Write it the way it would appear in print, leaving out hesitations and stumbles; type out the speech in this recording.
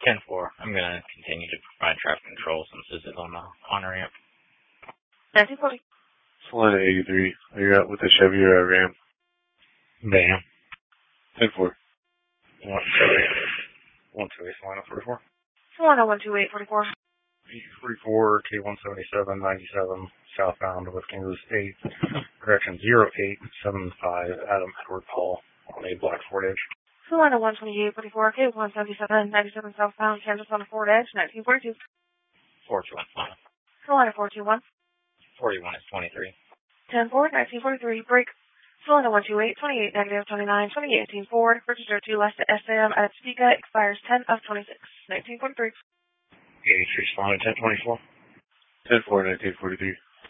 10-4. I'm going to continue to provide traffic control since this is on the on-ramp. 1940. Solana 83. Are you out with the Chevy or a Ram? Bam. 10-4. 128, Solana 44. Solana 12844. 44, K177, 97, southbound with Kansas 8. Correction, 0875, Adam Edward Paul on a black Ford Edge. Solana 12844, K177, 97 southbound, Kansas on a Ford Edge, 1942. 421 Solana. Solana 421. 41 is 23. 10-4, 1943, break. Solana 128, 28 negative 29, 2018 Ford, register 2 less to SM at Topeka, expires 10 of 26, 1943. 83, Solana 1024. 10-4, 1943.